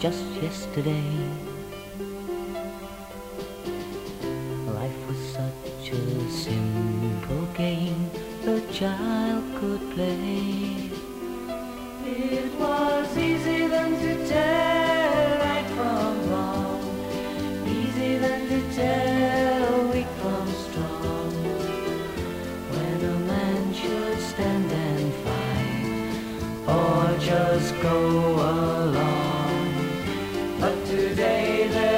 just yesterday. Life was such a simple game the child could play. It was easy then to tell right from wrong, easy then to tell weak from strong. When a man should stand and fight, or just go along. But today there